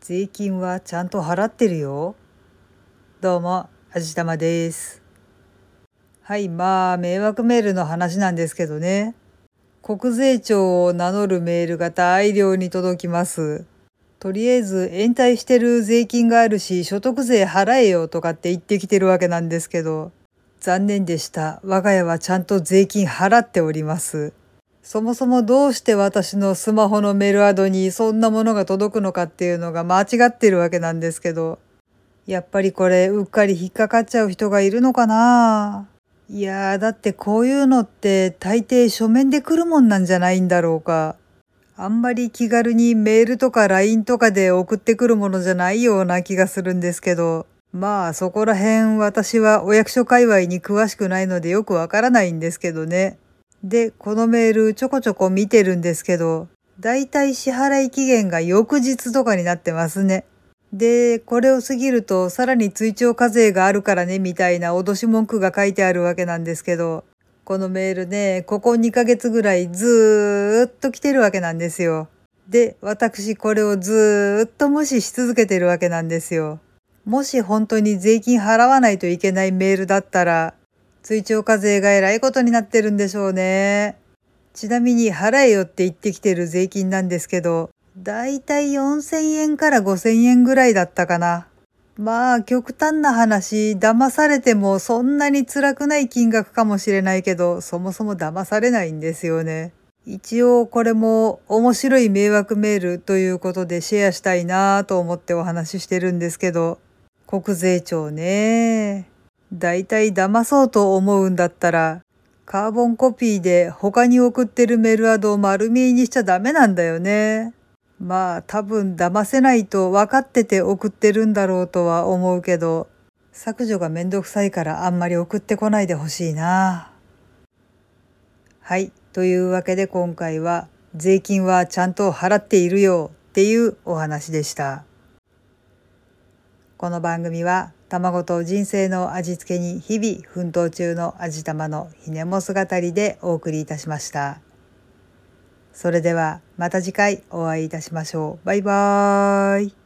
税金はちゃんと払ってるよ。どうも、あじたまです。はい、迷惑メールの話なんですけどね。国税庁を名乗るメールが大量に届きます。とりあえず延滞してる税金があるし、所得税払えよとかって言ってきてるわけなんですけど、残念でした。我が家はちゃんと税金払っております。そもそもどうして私のスマホのメールアドにそんなものが届くのかっていうのが間違ってるわけなんですけど、やっぱりこれうっかり引っかかっちゃう人がいるのかな。いやー、だってこういうのって大抵書面で来るもんなんじゃないんだろうか。あんまり気軽にメールとか LINE とかで送ってくるものじゃないような気がするんですけど、そこら辺私はお役所界隈に詳しくないのでよくわからないんですけどね。で、このメールちょこちょこ見てるんですけど、だいたい支払い期限が翌日とかになってますね。で、これを過ぎるとさらに追徴課税があるからねみたいな脅し文句が書いてあるわけなんですけど、このメールね、ここ2ヶ月ぐらいずーっと来てるわけなんですよ。で、私これをずーっと無視し続けてるわけなんですよ。もし本当に税金払わないといけないメールだったら、追徴課税がえらいことになってるんでしょうね。ちなみに払えよって言ってきてる税金なんですけど、だいたい4000円から5000円ぐらいだったかな。極端な話、騙されてもそんなに辛くない金額かもしれないけど、そもそも騙されないんですよね。一応これも面白い迷惑メールということでシェアしたいなぁと思ってお話ししてるんですけど、国税庁ね。だいたい騙そうと思うんだったら、カーボンコピーで他に送ってるメールアドを丸見えにしちゃダメなんだよね。多分騙せないと分かってて送ってるんだろうとは思うけど、削除がめんどくさいからあんまり送ってこないでほしいな。はい。というわけで今回は税金はちゃんと払っているよっていうお話でした。この番組は卵と人生の味付けに日々奮闘中の味玉のひねも姿でお送りいたしました。それではまた次回お会いいたしましょう。バイバーイ。